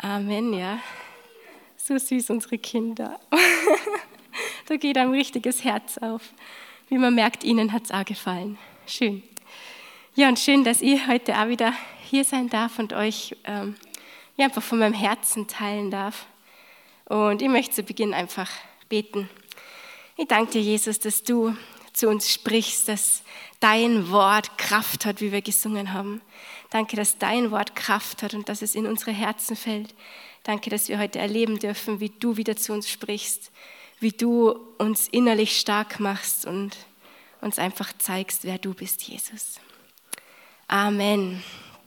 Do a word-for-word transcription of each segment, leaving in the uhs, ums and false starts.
Amen, ja. So süß, unsere Kinder. Da geht einem richtiges Herz auf. Wie man merkt, ihnen hat es auch gefallen. Schön. Ja, und schön, dass ich heute auch wieder hier sein darf und euch ähm, ja, einfach von meinem Herzen teilen darf. Und ich möchte zu Beginn einfach beten. Ich danke dir, Jesus, dass du zu uns sprichst, dass dein Wort Kraft hat, wie wir gesungen haben. Danke, dass dein Wort Kraft hat und dass es in unsere Herzen fällt. Danke, dass wir heute erleben dürfen, wie du wieder zu uns sprichst, wie du uns innerlich stark machst und uns einfach zeigst, wer du bist, Jesus. Amen.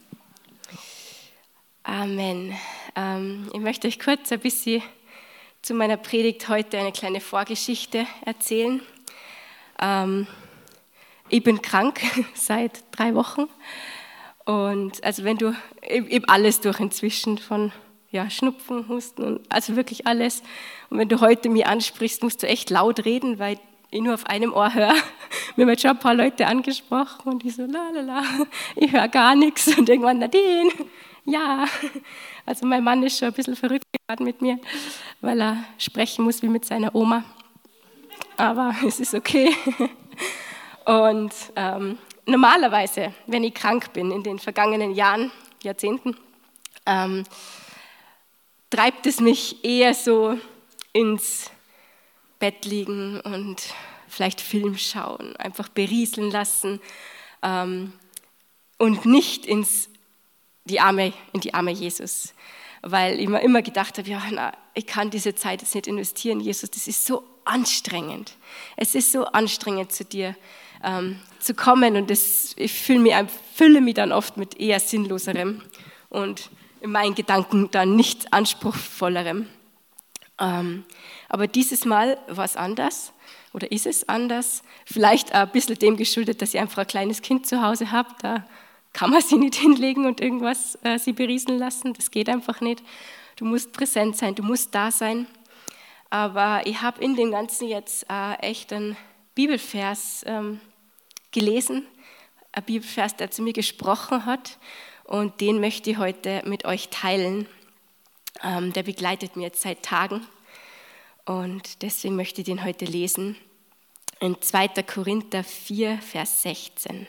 Amen. Ähm, ich möchte euch kurz ein bisschen zu meiner Predigt heute eine kleine Vorgeschichte erzählen. Ähm, ich bin krank seit drei Wochen und also wenn du, ich, ich habe alles durch inzwischen von ja, Schnupfen, Husten, und also wirklich alles. Und wenn du heute mich ansprichst, musst du echt laut reden, weil ich nur auf einem Ohr höre. Mir haben jetzt schon ein paar Leute angesprochen und ich so, la la la, ich höre gar nichts. Und irgendwann, Nadine, ja. Also mein Mann ist schon ein bisschen verrückt geworden mit mir, weil er sprechen muss wie mit seiner Oma. Aber es ist okay. Und ähm, normalerweise, wenn ich krank bin, in den vergangenen Jahren, Jahrzehnten, ähm, treibt es mich eher so ins Bett liegen und vielleicht Film schauen, einfach berieseln lassen ähm, und nicht ins, die Arme, in die Arme Jesus. Weil ich mir immer gedacht habe, ja, na, ich kann diese Zeit jetzt nicht investieren, Jesus, das ist so anstrengend. Es ist so anstrengend, zu dir ähm, zu kommen und das, ich fühle mich, fülle mich dann oft mit eher Sinnloserem und in meinen Gedanken dann nichts Anspruchsvollerem. Ähm, aber dieses Mal war es anders oder ist es anders. Vielleicht ein bisschen dem geschuldet, dass ich einfach ein kleines Kind zu Hause habe. Da kann man sie nicht hinlegen und irgendwas äh, sie berieseln lassen. Das geht einfach nicht. Du musst präsent sein, du musst da sein. Aber ich habe in dem Ganzen jetzt äh, echt einen Bibelvers ähm, gelesen. Ein Bibelvers, der zu mir gesprochen hat. Und den möchte ich heute mit euch teilen. Ähm, der begleitet mich jetzt seit Tagen und deswegen möchte ich den heute lesen. In zweiter Korinther vier, Vers sechzehn.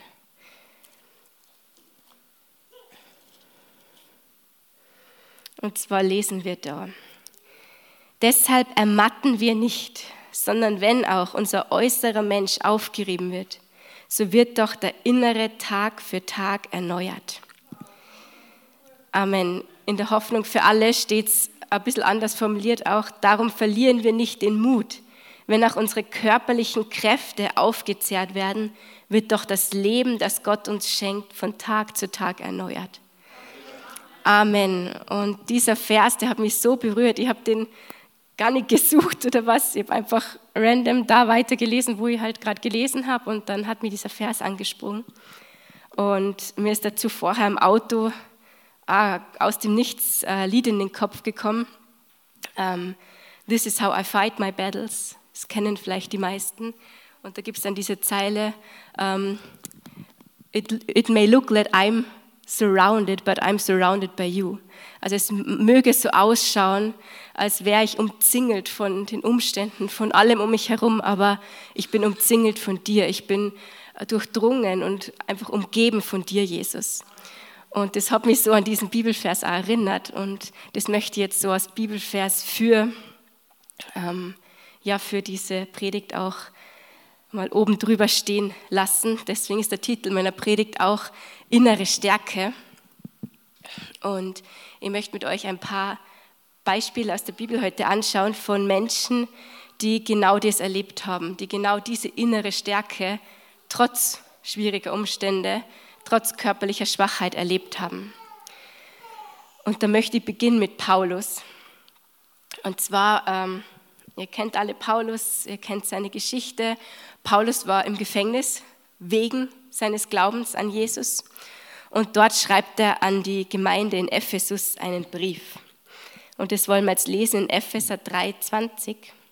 Und zwar lesen wir da: Deshalb ermatten wir nicht, sondern wenn auch unser äußerer Mensch aufgerieben wird, so wird doch der innere Tag für Tag erneuert. Amen. In der Hoffnung für alle steht es ein bisschen anders formuliert auch: Darum verlieren wir nicht den Mut. Wenn auch unsere körperlichen Kräfte aufgezehrt werden, wird doch das Leben, das Gott uns schenkt, von Tag zu Tag erneuert. Amen. Und dieser Vers, der hat mich so berührt. Ich habe den gar nicht gesucht oder was. Ich habe einfach random da weitergelesen, wo ich halt gerade gelesen habe. Und dann hat mir dieser Vers angesprungen. Und mir ist dazu vorher im Auto Ah, aus dem Nichts äh, Lied in den Kopf gekommen. Um, This is how I fight my battles. Das kennen vielleicht die meisten. Und da gibt es dann diese Zeile: um, it, it may look that I'm surrounded, but I'm surrounded by you. Also es möge so ausschauen, als wäre ich umzingelt von den Umständen, von allem um mich herum, aber ich bin umzingelt von dir. Ich bin durchdrungen und einfach umgeben von dir, Jesus. Und das hat mich so an diesen Bibelvers erinnert und das möchte ich jetzt so als Bibelvers für, ähm, ja, für diese Predigt auch mal oben drüber stehen lassen. Deswegen ist der Titel meiner Predigt auch Innere Stärke. Und ich möchte mit euch ein paar Beispiele aus der Bibel heute anschauen von Menschen, die genau das erlebt haben, die genau diese innere Stärke trotz schwieriger Umstände, trotz körperlicher Schwachheit erlebt haben. Und da möchte ich beginnen mit Paulus. Und zwar, ähm, ihr kennt alle Paulus, ihr kennt seine Geschichte. Paulus war im Gefängnis wegen seines Glaubens an Jesus. Und dort schreibt er an die Gemeinde in Ephesus einen Brief. Und das wollen wir jetzt lesen in Epheser drei, zwanzig.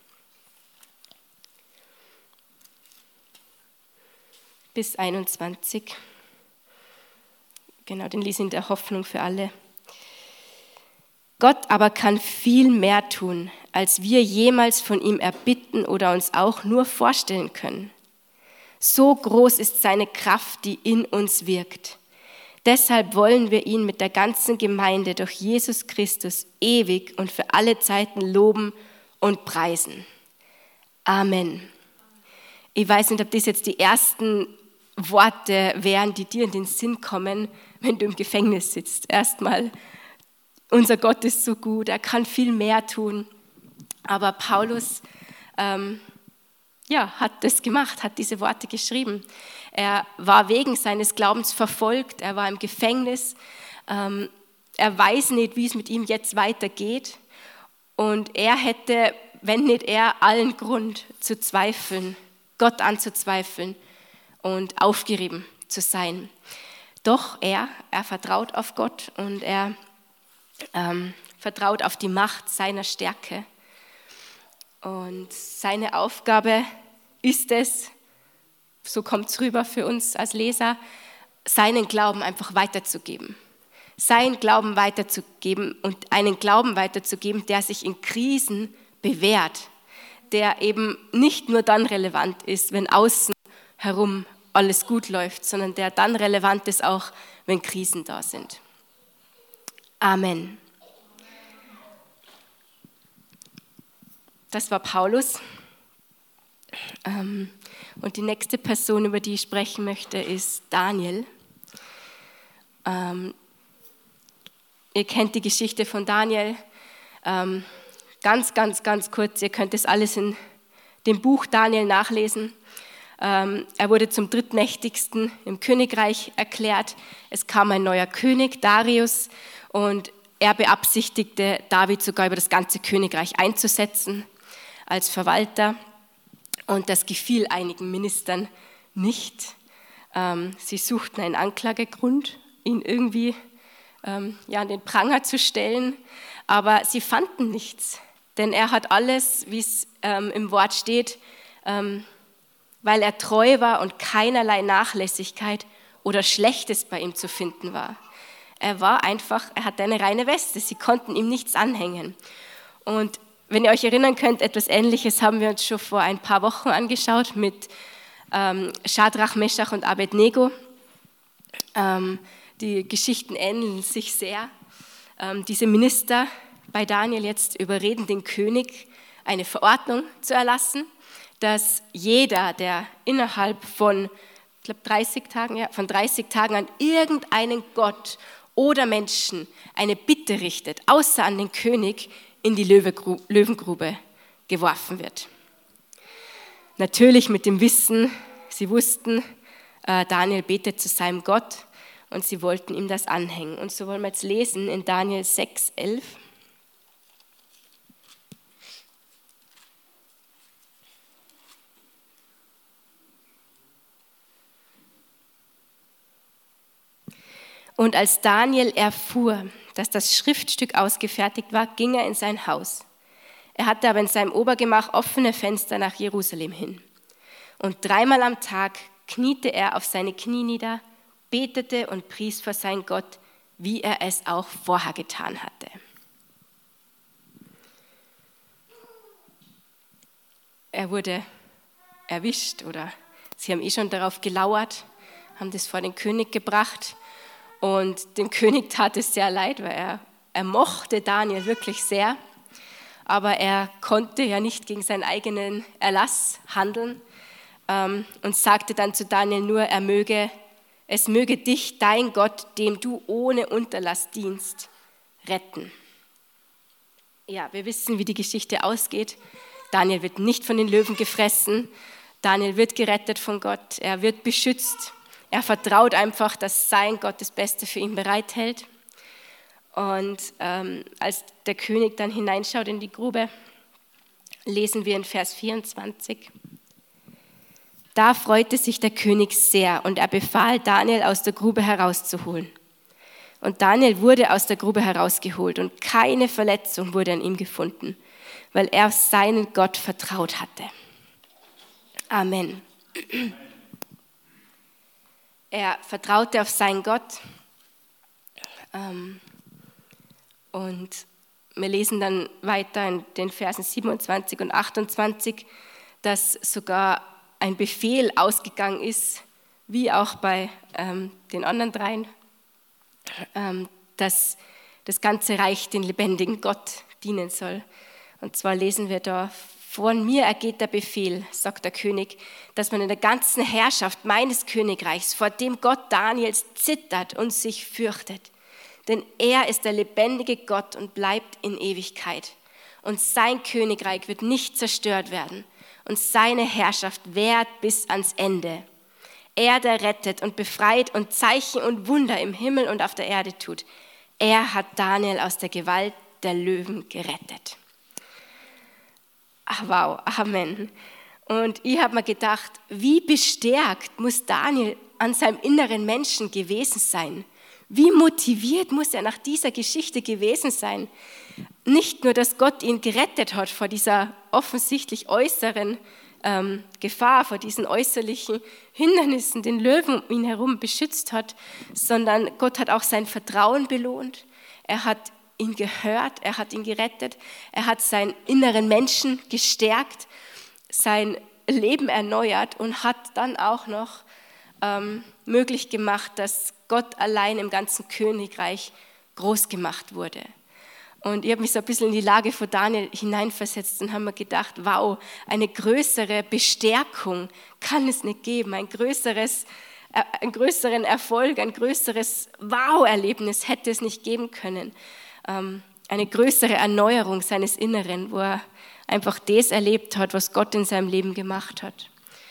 Bis einundzwanzig. Genau, den lese ich in der Hoffnung für alle. Gott aber kann viel mehr tun, als wir jemals von ihm erbitten oder uns auch nur vorstellen können. So groß ist seine Kraft, die in uns wirkt. Deshalb wollen wir ihn mit der ganzen Gemeinde durch Jesus Christus ewig und für alle Zeiten loben und preisen. Amen. Ich weiß nicht, ob das jetzt die ersten Worte wären, die dir in den Sinn kommen, wenn du im Gefängnis sitzt. Erstmal, unser Gott ist so gut, er kann viel mehr tun. Aber Paulus ähm, ja, hat das gemacht, hat diese Worte geschrieben. Er war wegen seines Glaubens verfolgt, er war im Gefängnis. Ähm, er weiß nicht, wie es mit ihm jetzt weitergeht. Und er hätte, wenn nicht er, allen Grund zu zweifeln, Gott anzuzweifeln und aufgerieben zu sein. Doch er, er vertraut auf Gott und er ähm, vertraut auf die Macht seiner Stärke. Und seine Aufgabe ist es, so kommt es rüber für uns als Leser, seinen Glauben einfach weiterzugeben. Seinen Glauben weiterzugeben und einen Glauben weiterzugeben, der sich in Krisen bewährt, der eben nicht nur dann relevant ist, wenn außen herum alles gut läuft, sondern der dann relevant ist auch, wenn Krisen da sind. Amen. Das war Paulus. Und die nächste Person, über die ich sprechen möchte, ist Daniel. Ihr kennt die Geschichte von Daniel. Ganz, ganz, ganz kurz, ihr könnt das alles in dem Buch Daniel nachlesen. Er wurde zum drittmächtigsten im Königreich erklärt. Es kam ein neuer König, Darius, und er beabsichtigte, David sogar über das ganze Königreich einzusetzen als Verwalter. Und das gefiel einigen Ministern nicht. Sie suchten einen Anklagegrund, ihn irgendwie ja, an den Pranger zu stellen, aber sie fanden nichts. Denn er hat alles, wie es im Wort steht, weil er treu war und keinerlei Nachlässigkeit oder Schlechtes bei ihm zu finden war. Er war einfach, er hatte eine reine Weste, sie konnten ihm nichts anhängen. Und wenn ihr euch erinnern könnt, etwas Ähnliches haben wir uns schon vor ein paar Wochen angeschaut mit ähm, Schadrach, Meschach und Abednego. Ähm, die Geschichten ähneln sich sehr. Ähm, diese Minister bei Daniel jetzt überreden den König, eine Verordnung zu erlassen, dass jeder, der innerhalb von, ich glaube, dreißig Tagen, ja, von dreißig Tagen an irgendeinen Gott oder Menschen eine Bitte richtet, außer an den König, in die Löwengrube geworfen wird. Natürlich mit dem Wissen, sie wussten, Daniel betet zu seinem Gott und sie wollten ihm das anhängen. Und so wollen wir jetzt lesen in Daniel sechs, elf. Und als Daniel erfuhr, dass das Schriftstück ausgefertigt war, ging er in sein Haus. Er hatte aber in seinem Obergemach offene Fenster nach Jerusalem hin. Und dreimal am Tag kniete er auf seine Knie nieder, betete und pries vor sein Gott, wie er es auch vorher getan hatte. Er wurde erwischt oder sie haben eh schon darauf gelauert, haben das vor den König gebracht. Und dem König tat es sehr leid, weil er, er mochte Daniel wirklich sehr, aber er konnte ja nicht gegen seinen eigenen Erlass handeln ähm, und sagte dann zu Daniel nur, er möge, es möge dich, dein Gott, dem du ohne Unterlass dienst, retten. Ja, wir wissen, wie die Geschichte ausgeht. Daniel wird nicht von den Löwen gefressen, Daniel wird gerettet von Gott, er wird beschützt. Er vertraut einfach, dass sein Gott das Beste für ihn bereithält. Und ähm, als der König dann hineinschaut in die Grube, lesen wir in Vers vierundzwanzig. Da freute sich der König sehr und er befahl, Daniel aus der Grube herauszuholen. Und Daniel wurde aus der Grube herausgeholt und keine Verletzung wurde an ihm gefunden, weil er auf seinen Gott vertraut hatte. Amen. Er vertraute auf seinen Gott ähm, und wir lesen dann weiter in den Versen siebenundzwanzig und achtundzwanzig, dass sogar ein Befehl ausgegangen ist, wie auch bei ähm, den anderen dreien, ähm, dass das ganze Reich den lebendigen Gott dienen soll. Und zwar lesen wir da: Von mir ergeht der Befehl, sagt der König, dass man in der ganzen Herrschaft meines Königreichs vor dem Gott Daniels zittert und sich fürchtet. Denn er ist der lebendige Gott und bleibt in Ewigkeit. Und sein Königreich wird nicht zerstört werden und seine Herrschaft währt bis ans Ende. Er, der rettet und befreit und Zeichen und Wunder im Himmel und auf der Erde tut. Er hat Daniel aus der Gewalt der Löwen gerettet. Ach, wow, Amen. Und ich habe mir gedacht, wie bestärkt muss Daniel an seinem inneren Menschen gewesen sein? Wie motiviert muss er nach dieser Geschichte gewesen sein? Nicht nur, dass Gott ihn gerettet hat vor dieser offensichtlich äußeren ähm, Gefahr, vor diesen äußerlichen Hindernissen, den Löwen um ihn herum beschützt hat, sondern Gott hat auch sein Vertrauen belohnt. Er hat ihn gehört, er hat ihn gerettet, er hat seinen inneren Menschen gestärkt, sein Leben erneuert und hat dann auch noch ähm, möglich gemacht, dass Gott allein im ganzen Königreich groß gemacht wurde. Und ich habe mich so ein bisschen in die Lage von Daniel hineinversetzt und habe mir gedacht, wow, eine größere Bestärkung kann es nicht geben, ein größeres, äh, einen größeren Erfolg, ein größeres Wow-Erlebnis hätte es nicht geben können. Ähm, eine größere Erneuerung seines Inneren, wo er einfach das erlebt hat, was Gott in seinem Leben gemacht hat.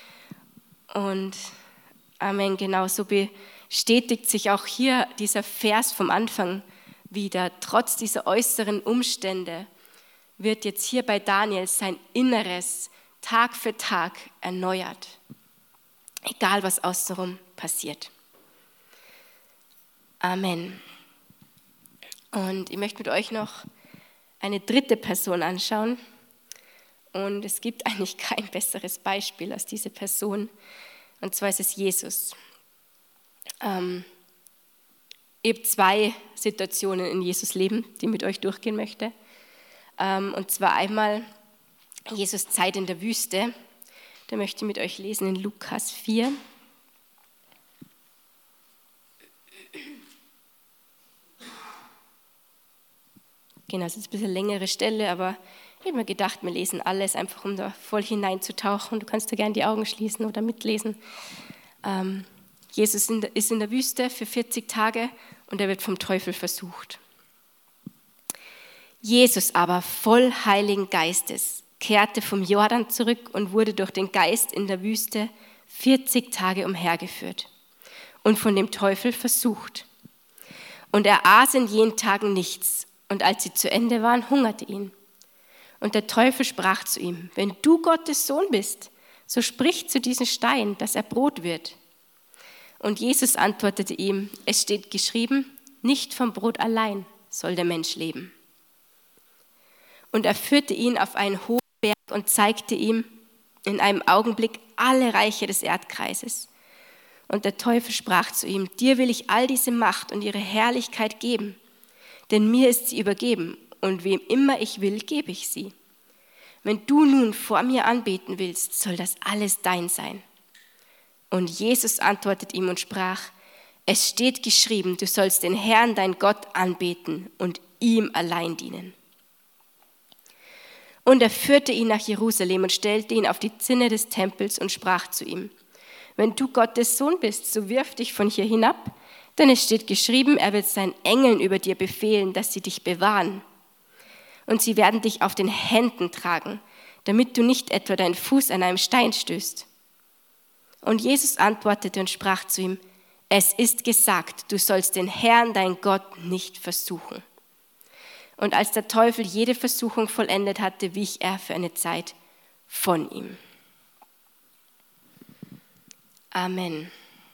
Und Amen, genau so bestätigt sich auch hier dieser Vers vom Anfang wieder. Trotz dieser äußeren Umstände wird jetzt hier bei Daniel sein Inneres Tag für Tag erneuert. Egal, was außenrum passiert. Amen. Und ich möchte mit euch noch eine dritte Person anschauen. Und es gibt eigentlich kein besseres Beispiel als diese Person. Und zwar ist es Jesus. Ähm, ich habe zwei Situationen in Jesus Leben, die ich mit euch durchgehen möchte. Ähm, und zwar einmal Jesus Zeit in der Wüste. Da möchte ich mit euch lesen in Lukas vier. Genau, das ist ein bisschen eine längere Stelle, aber ich habe mir gedacht, wir lesen alles, einfach um da voll hineinzutauchen. Du kannst da gerne die Augen schließen oder mitlesen. Ähm, Jesus ist in der Wüste für vierzig Tage und er wird vom Teufel versucht. Jesus aber, voll Heiligen Geistes, kehrte vom Jordan zurück und wurde durch den Geist in der Wüste vierzig Tage umhergeführt und von dem Teufel versucht. Und er aß in jenen Tagen nichts, und als sie zu Ende waren, hungerte ihn. Und der Teufel sprach zu ihm: Wenn du Gottes Sohn bist, so sprich zu diesem Stein, dass er Brot wird. Und Jesus antwortete ihm: Es steht geschrieben, nicht vom Brot allein soll der Mensch leben. Und er führte ihn auf einen hohen Berg und zeigte ihm in einem Augenblick alle Reiche des Erdkreises. Und der Teufel sprach zu ihm: Dir will ich all diese Macht und ihre Herrlichkeit geben, denn mir ist sie übergeben, und wem immer ich will, gebe ich sie. Wenn du nun vor mir anbeten willst, soll das alles dein sein. Und Jesus antwortet ihm und sprach: Es steht geschrieben, du sollst den Herrn, dein Gott, anbeten und ihm allein dienen. Und er führte ihn nach Jerusalem und stellte ihn auf die Zinne des Tempels und sprach zu ihm: Wenn du Gottes Sohn bist, so wirf dich von hier hinab, denn es steht geschrieben, er wird seinen Engeln über dir befehlen, dass sie dich bewahren. Und sie werden dich auf den Händen tragen, damit du nicht etwa deinen Fuß an einem Stein stößt. Und Jesus antwortete und sprach zu ihm: Es ist gesagt, du sollst den Herrn, dein Gott, nicht versuchen. Und als der Teufel jede Versuchung vollendet hatte, wich er für eine Zeit von ihm. Amen.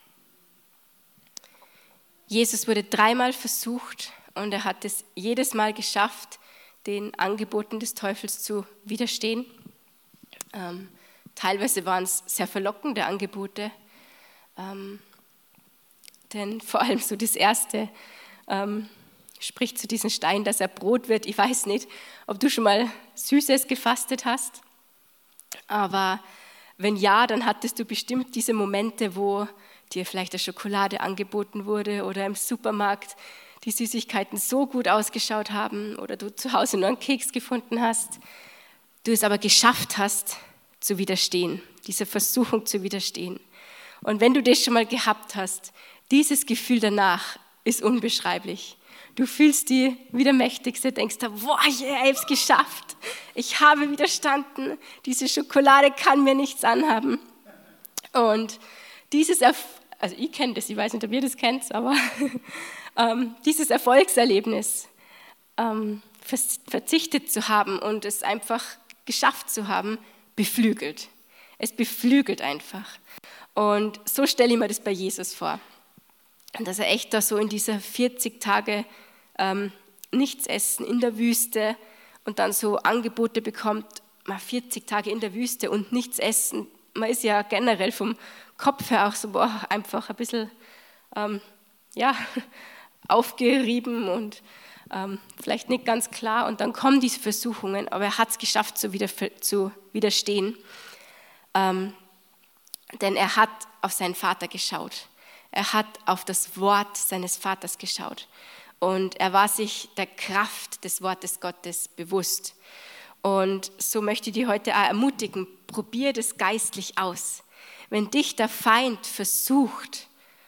Jesus wurde dreimal versucht und er hat es jedes Mal geschafft, den Angeboten des Teufels zu widerstehen. Ähm, teilweise waren es sehr verlockende Angebote, ähm, denn vor allem so das erste, ähm, spricht zu diesem Stein, dass er Brot wird. Ich weiß nicht, ob du schon mal Süßes gefastet hast, aber wenn ja, dann hattest du bestimmt diese Momente, wo dir vielleicht eine Schokolade angeboten wurde oder im Supermarkt die Süßigkeiten so gut ausgeschaut haben oder du zu Hause nur einen Keks gefunden hast, du es aber geschafft hast, zu widerstehen, dieser Versuchung zu widerstehen. Und wenn du das schon mal gehabt hast, dieses Gefühl danach ist unbeschreiblich. Du fühlst dich wie der Mächtigste, denkst da, boah, ich habe es geschafft, ich habe widerstanden, diese Schokolade kann mir nichts anhaben. Und dieses, Erf- also ich kenne das, ich weiß nicht, ob ihr das kennt, aber ähm, dieses Erfolgserlebnis, ähm, verzichtet zu haben und es einfach geschafft zu haben, beflügelt. Es beflügelt einfach. Und so stelle ich mir das bei Jesus vor. Dass er echt da so in dieser vierzig Tage ähm, nichts essen in der Wüste und dann so Angebote bekommt, mal vierzig Tage in der Wüste und nichts essen. Man ist ja generell vom Kopf her auch so boah, einfach ein bisschen ähm, ja, aufgerieben und ähm, vielleicht nicht ganz klar. Und dann kommen diese Versuchungen, aber er hat es geschafft, zu, wider, zu widerstehen. Ähm, denn er hat auf seinen Vater geschaut. Er hat auf das Wort seines Vaters geschaut und er war sich der Kraft des Wortes Gottes bewusst. Und so möchte ich dich heute auch ermutigen, probier das geistlich aus. Wenn dich der Feind versucht,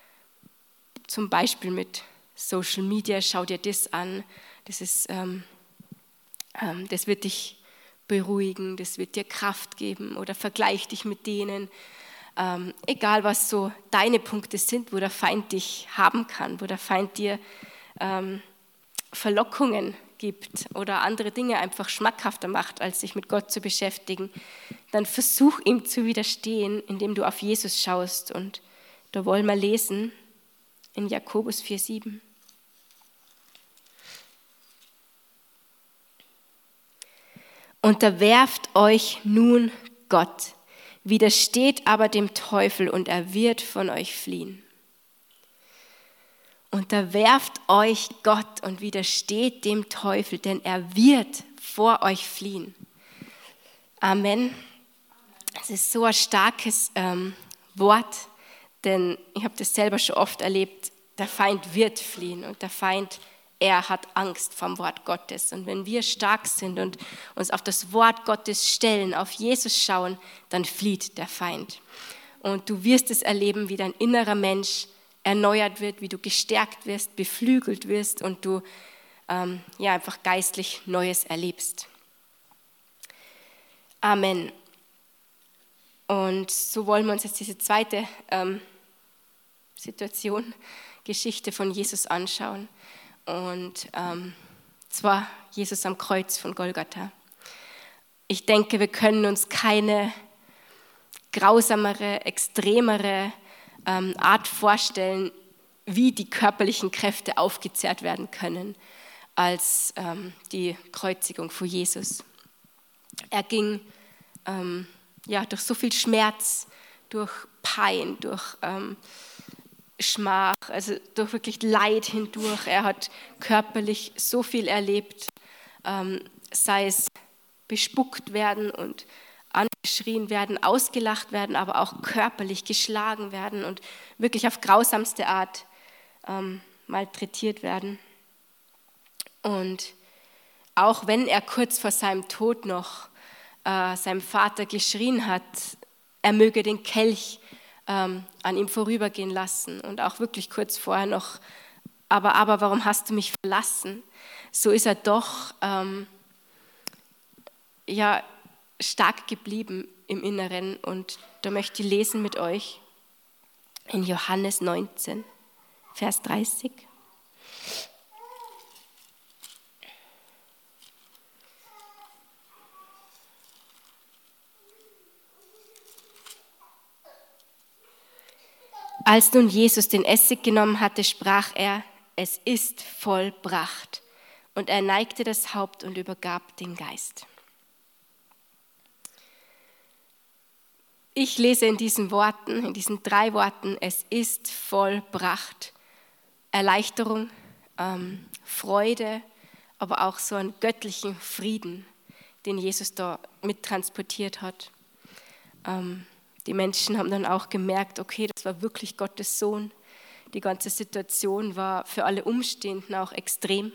zum Beispiel mit Social Media, schau dir das an, das, ist, ähm, ähm, das wird dich beruhigen, das wird dir Kraft geben oder vergleich dich mit denen. Ähm, egal, was so deine Punkte sind, wo der Feind dich haben kann, wo der Feind dir ähm, Verlockungen gibt oder andere Dinge einfach schmackhafter macht, als sich mit Gott zu beschäftigen, dann versuch ihm zu widerstehen, indem du auf Jesus schaust. Und da wollen wir lesen in Jakobus vier sieben. Unterwerft euch nun Gott. Widersteht aber dem Teufel und er wird von euch fliehen. Unterwerft euch Gott und widersteht dem Teufel, denn er wird vor euch fliehen. Amen. Es ist so ein starkes ähm, Wort, denn ich habe das selber schon oft erlebt, der Feind wird fliehen und der Feind Er hat Angst vom Wort Gottes. Und wenn wir stark sind und uns auf das Wort Gottes stellen, auf Jesus schauen, dann flieht der Feind. Und du wirst es erleben, wie dein innerer Mensch erneuert wird, wie du gestärkt wirst, beflügelt wirst und du ähm, ja, einfach geistlich Neues erlebst. Amen. Und so wollen wir uns jetzt diese zweite ähm, Situation, Geschichte von Jesus anschauen. Und ähm, zwar Jesus am Kreuz von Golgatha. Ich denke, wir können uns keine grausamere, extremere ähm, Art vorstellen, wie die körperlichen Kräfte aufgezehrt werden können, als ähm, die Kreuzigung von Jesus. Er ging ähm, ja, durch so viel Schmerz, durch Pein, durch ähm, Schmach, also durch wirklich Leid hindurch. Er hat körperlich so viel erlebt, ähm, sei es bespuckt werden und angeschrien werden, ausgelacht werden, aber auch körperlich geschlagen werden und wirklich auf grausamste Art ähm, malträtiert werden. Und auch wenn er kurz vor seinem Tod noch äh, seinem Vater geschrien hat, er möge den Kelch ähm, an ihm vorübergehen lassen und auch wirklich kurz vorher noch, aber, aber warum hast du mich verlassen? So ist er doch ähm, ja, stark geblieben im Inneren und da möchte ich lesen mit euch in Johannes neunzehn, Vers dreißig. Als nun Jesus den Essig genommen hatte, sprach er, es ist vollbracht. Und er neigte das Haupt und übergab den Geist. Ich lese in diesen Worten, in diesen drei Worten, es ist vollbracht. Erleichterung, ähm, Freude, aber auch so einen göttlichen Frieden, den Jesus da mit transportiert hat. Ähm, die Menschen haben dann auch gemerkt, okay, das war wirklich Gottes Sohn. Die ganze Situation war für alle Umstehenden auch extrem.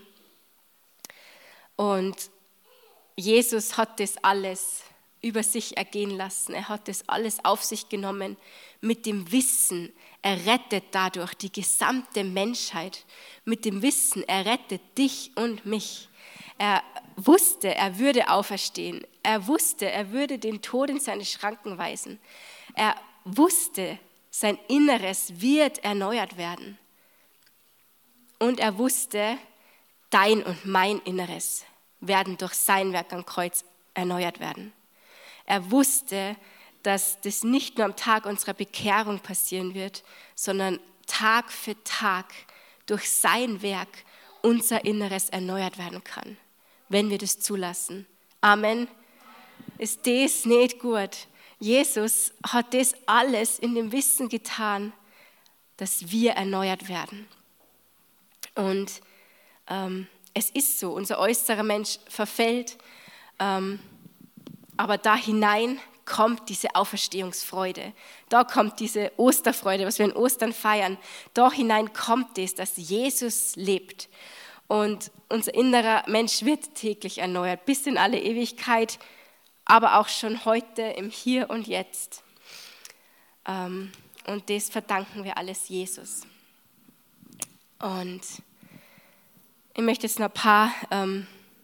Und Jesus hat das alles über sich ergehen lassen. Er hat das alles auf sich genommen mit dem Wissen, er rettet dadurch die gesamte Menschheit. Mit dem Wissen, er rettet dich und mich. Er wusste, er würde auferstehen. Er wusste, er würde den Tod in seine Schranken weisen. Er wusste, sein Inneres wird erneuert werden. Und er wusste, dein und mein Inneres werden durch sein Werk am Kreuz erneuert werden. Er wusste, dass das nicht nur am Tag unserer Bekehrung passieren wird, sondern Tag für Tag durch sein Werk unser Inneres erneuert werden kann, wenn wir das zulassen. Amen. Ist das nicht gut? Jesus hat das alles in dem Wissen getan, dass wir erneuert werden. Und ähm, es ist so, unser äußerer Mensch verfällt, ähm, aber da hinein kommt diese Auferstehungsfreude. Da kommt diese Osterfreude, was wir in Ostern feiern. Da hinein kommt es, dass Jesus lebt. Und unser innerer Mensch wird täglich erneuert, bis in alle Ewigkeit, aber auch schon heute im Hier und Jetzt. Und das verdanken wir alles Jesus. Und ich möchte jetzt noch ein paar, ähm,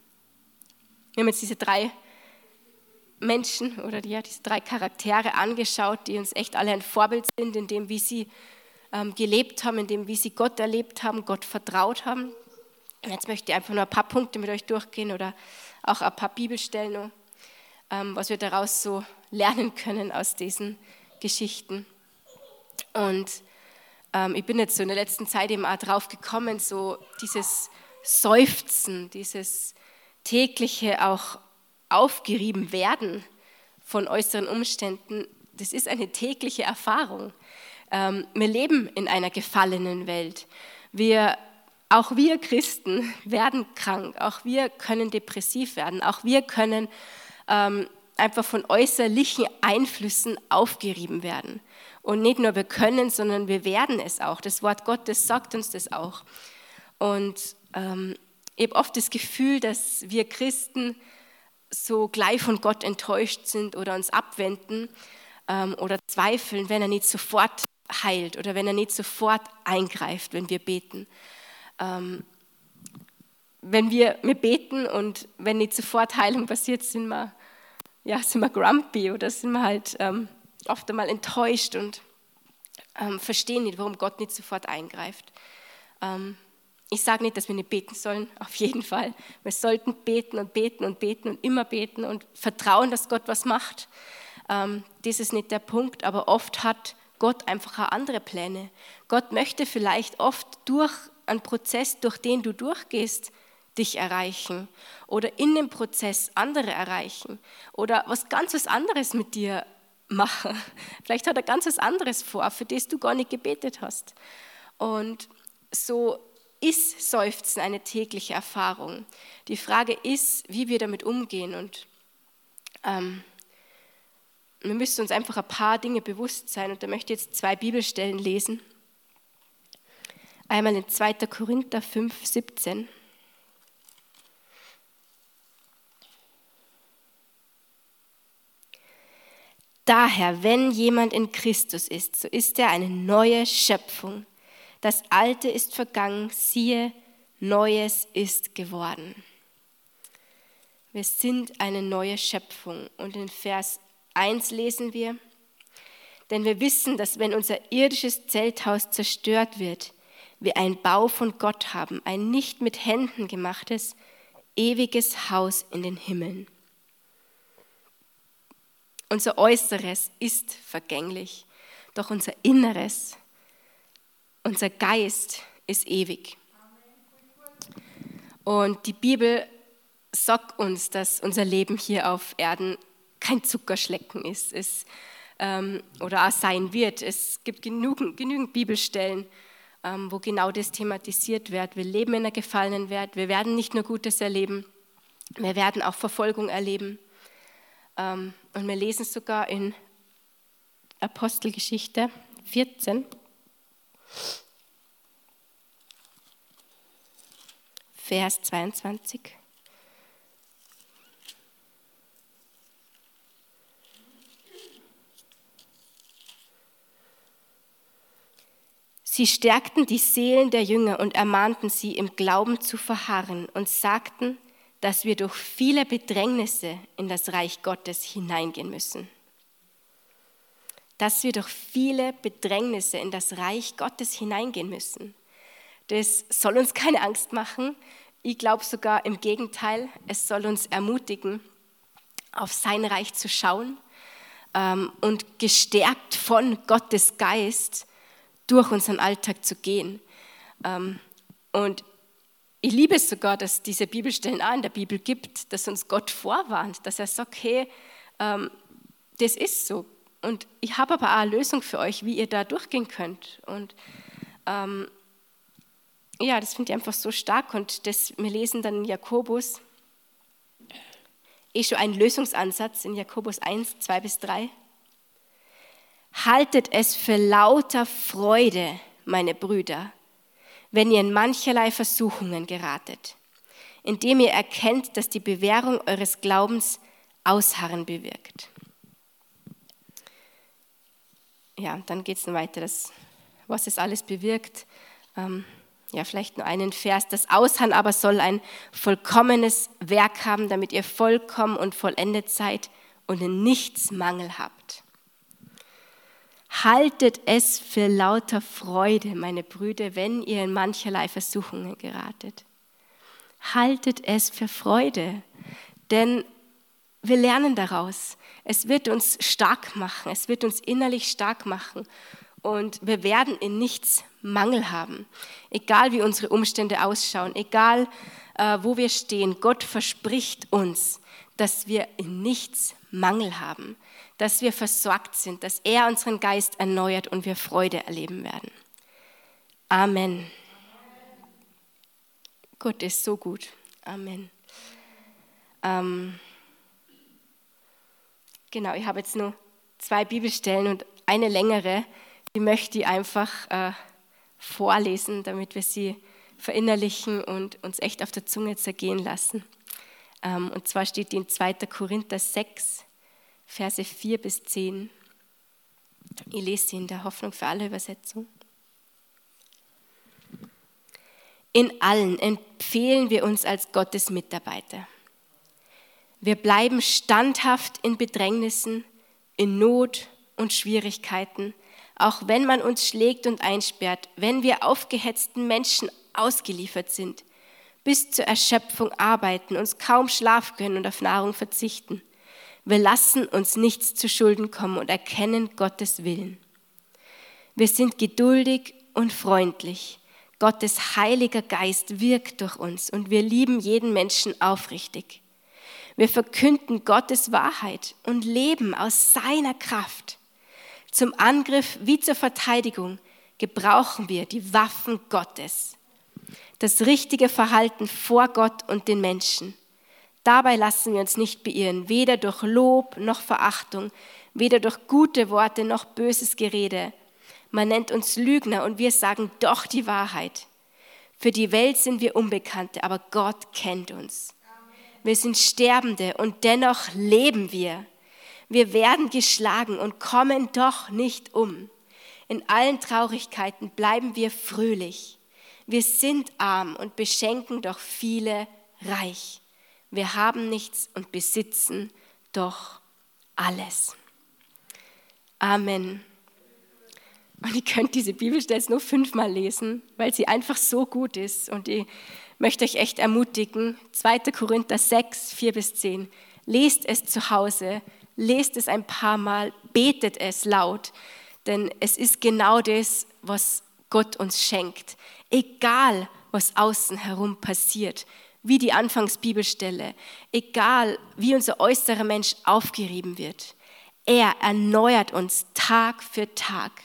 wir haben jetzt diese drei Menschen oder ja, diese drei Charaktere angeschaut, die uns echt alle ein Vorbild sind, in dem, wie sie ähm, gelebt haben, in dem, wie sie Gott erlebt haben, Gott vertraut haben. Und jetzt möchte ich einfach nur ein paar Punkte mit euch durchgehen oder auch ein paar Bibelstellen, noch, ähm, was wir daraus so lernen können aus diesen Geschichten. Und ähm, ich bin jetzt so in der letzten Zeit eben auch drauf gekommen, so dieses Seufzen, dieses tägliche auch aufgerieben werden von äußeren Umständen, das ist eine tägliche Erfahrung. Ähm, wir leben in einer gefallenen Welt. Wir, auch wir Christen werden krank, auch wir können depressiv werden, auch wir können ähm, einfach von äußerlichen Einflüssen aufgerieben werden. Und nicht nur wir können, sondern wir werden es auch. Das Wort Gottes sagt uns das auch. Und ähm, ich habe oft das Gefühl, dass wir Christen so gleich von Gott enttäuscht sind oder uns abwenden ähm, oder zweifeln, wenn er nicht sofort heilt oder wenn er nicht sofort eingreift, wenn wir beten. Ähm, wenn wir, wir beten und wenn nicht sofort Heilung passiert, sind wir, ja, sind wir grumpy oder sind wir halt ähm, oft einmal enttäuscht und ähm, verstehen nicht, warum Gott nicht sofort eingreift. Ähm, Ich sage nicht, dass wir nicht beten sollen, auf jeden Fall. Wir sollten beten und beten und beten und immer beten und vertrauen, dass Gott was macht. Ähm, das ist nicht der Punkt, aber oft hat Gott einfach auch andere Pläne. Gott möchte vielleicht oft durch einen Prozess, durch den du durchgehst, dich erreichen oder in dem Prozess andere erreichen oder was ganz was anderes mit dir machen. Vielleicht hat er ganz was anderes vor, für das du gar nicht gebetet hast. Und so ist Seufzen eine tägliche Erfahrung. Die Frage ist, wie wir damit umgehen. Und ähm, wir müssen uns einfach ein paar Dinge bewusst sein. Und da möchte ich jetzt zwei Bibelstellen lesen. Einmal in zweiter Korinther fünf, siebzehn. Daher, wenn jemand in Christus ist, so ist er eine neue Schöpfung. Das Alte ist vergangen, siehe, Neues ist geworden. Wir sind eine neue Schöpfung. Und in Vers eins lesen wir, denn wir wissen, dass wenn unser irdisches Zelthaus zerstört wird, wir einen Bau von Gott haben, ein nicht mit Händen gemachtes, ewiges Haus in den Himmeln. Unser Äußeres ist vergänglich, doch unser Inneres, unser Geist ist ewig. Und die Bibel sagt uns, dass unser Leben hier auf Erden kein Zuckerschlecken ist es, ähm, oder auch sein wird. Es gibt genügend, genügend Bibelstellen, ähm, wo genau das thematisiert wird. Wir leben in einer gefallenen Welt, wir werden nicht nur Gutes erleben, wir werden auch Verfolgung erleben. Ähm, und wir lesen sogar in Apostelgeschichte vierzehn, Vers zweiundzwanzig. Sie stärkten die Seelen der Jünger und ermahnten sie, im Glauben zu verharren und sagten, dass wir durch viele Bedrängnisse in das Reich Gottes hineingehen müssen. Dass wir durch viele Bedrängnisse in das Reich Gottes hineingehen müssen. Das soll uns keine Angst machen. Ich glaube sogar im Gegenteil, es soll uns ermutigen, auf sein Reich zu schauen ähm, und gestärkt von Gottes Geist durch unseren Alltag zu gehen. Ähm, und ich liebe es sogar, dass es diese Bibelstellen auch in der Bibel gibt, dass uns Gott vorwarnt, dass er sagt, hey, ähm, das ist so. Und ich habe aber auch eine Lösung für euch, wie ihr da durchgehen könnt. Und ähm, ja, das finde ich einfach so stark. Und das, wir lesen dann in Jakobus, eh schon ein Lösungsansatz in Jakobus eins, zwei bis drei. Haltet es für lauter Freude, meine Brüder, wenn ihr in mancherlei Versuchungen geratet, indem ihr erkennt, dass die Bewährung eures Glaubens Ausharren bewirkt. Ja, dann geht es noch weiter, das, was es alles bewirkt. Ähm, ja, vielleicht nur einen Vers. Das Ausharren aber soll ein vollkommenes Werk haben, damit ihr vollkommen und vollendet seid und in nichts Mangel habt. Haltet es für lauter Freude, meine Brüder, wenn ihr in mancherlei Versuchungen geratet. Haltet es für Freude, denn wir lernen daraus. Es wird uns stark machen, es wird uns innerlich stark machen und wir werden in nichts Mangel haben. Egal wie unsere Umstände ausschauen, egal äh, wo wir stehen, Gott verspricht uns, dass wir in nichts Mangel haben, dass wir versorgt sind, dass er unseren Geist erneuert und wir Freude erleben werden. Amen. Gott ist so gut. Amen. Ähm, genau, ich habe jetzt nur zwei Bibelstellen und eine längere, die möchte ich einfach äh, vorlesen, damit wir sie verinnerlichen und uns echt auf der Zunge zergehen lassen. Ähm, und zwar steht die in zweiter Korinther sechs, Verse vier bis zehn. Ich lese sie in der Hoffnung für alle Übersetzung. In allen empfehlen wir uns als Gottes Mitarbeiter. Wir bleiben standhaft in Bedrängnissen, in Not und Schwierigkeiten, auch wenn man uns schlägt und einsperrt, wenn wir aufgehetzten Menschen ausgeliefert sind, bis zur Erschöpfung arbeiten, uns kaum Schlaf gönnen und auf Nahrung verzichten. Wir lassen uns nichts zu Schulden kommen und erkennen Gottes Willen. Wir sind geduldig und freundlich. Gottes Heiliger Geist wirkt durch uns und wir lieben jeden Menschen aufrichtig. Wir verkünden Gottes Wahrheit und leben aus seiner Kraft. Zum Angriff wie zur Verteidigung gebrauchen wir die Waffen Gottes. Das richtige Verhalten vor Gott und den Menschen. Dabei lassen wir uns nicht beirren, weder durch Lob noch Verachtung, weder durch gute Worte noch böses Gerede. Man nennt uns Lügner und wir sagen doch die Wahrheit. Für die Welt sind wir Unbekannte, aber Gott kennt uns. Wir sind Sterbende und dennoch leben wir. Wir werden geschlagen und kommen doch nicht um. In allen Traurigkeiten bleiben wir fröhlich. Wir sind arm und beschenken doch viele reich. Wir haben nichts und besitzen doch alles. Amen. Und ihr könnt diese Bibelstelle jetzt nur fünfmal lesen, weil sie einfach so gut ist. Und ich möchte euch echt ermutigen, zweiter Korinther sechs, vier bis zehn. Lest es zu Hause, lest es ein paar Mal, betet es laut. Denn es ist genau das, was Gott uns schenkt. Egal, was außen herum passiert, wie die Anfangsbibelstelle, egal, wie unser äußerer Mensch aufgerieben wird. Er erneuert uns Tag für Tag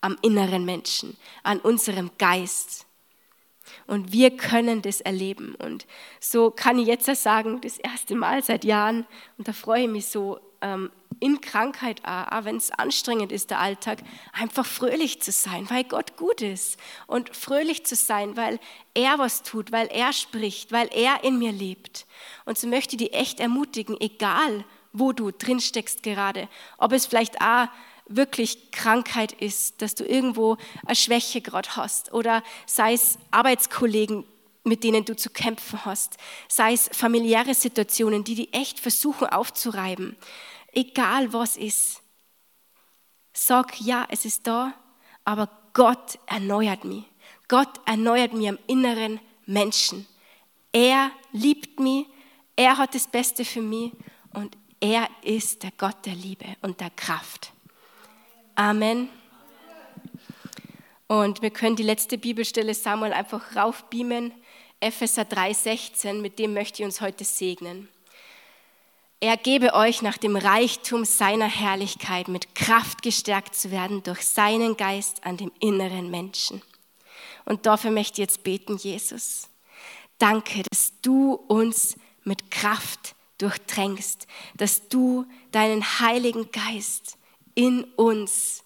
am inneren Menschen, an unserem Geist. Und wir können das erleben. Und so kann ich jetzt sagen, das erste Mal seit Jahren, und da freue ich mich so, in Krankheit auch, auch wenn es anstrengend ist, der Alltag, einfach fröhlich zu sein, weil Gott gut ist. Und fröhlich zu sein, weil er was tut, weil er spricht, weil er in mir lebt. Und so möchte ich dich echt ermutigen, egal wo du drin steckst gerade, ob es vielleicht auch wirklich Krankheit ist, dass du irgendwo eine Schwäche gerade hast oder sei es Arbeitskollegen, mit denen du zu kämpfen hast, sei es familiäre Situationen, die die echt versuchen aufzureiben. Egal was ist, sag ja, es ist da, aber Gott erneuert mich. Gott erneuert mich am inneren Menschen. Er liebt mich, er hat das Beste für mich und er ist der Gott der Liebe und der Kraft. Amen. Und wir können die letzte Bibelstelle Samuel einfach raufbeamen, Epheser drei sechzehn, mit dem möchte ich uns heute segnen. Er gebe euch nach dem Reichtum seiner Herrlichkeit mit Kraft gestärkt zu werden durch seinen Geist an dem inneren Menschen. Und dafür möchte ich jetzt beten, Jesus. Danke, dass du uns mit Kraft durchdrängst, dass du deinen Heiligen Geist in uns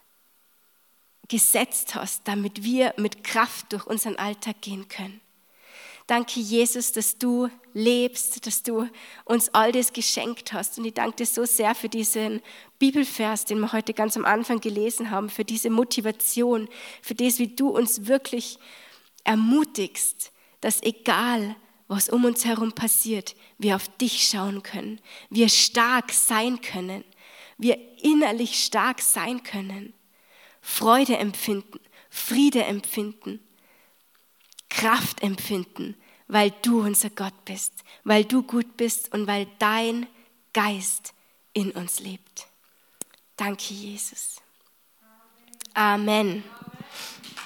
gesetzt hast, damit wir mit Kraft durch unseren Alltag gehen können. Danke, Jesus, dass du lebst, dass du uns all das geschenkt hast. Und ich danke dir so sehr für diesen Bibelvers, den wir heute ganz am Anfang gelesen haben, für diese Motivation, für das, wie du uns wirklich ermutigst, dass egal, was um uns herum passiert, wir auf dich schauen können, wir stark sein können, wir innerlich stark sein können, Freude empfinden, Friede empfinden, Kraft empfinden, weil du unser Gott bist, weil du gut bist und weil dein Geist in uns lebt. Danke, Jesus. Amen. Amen.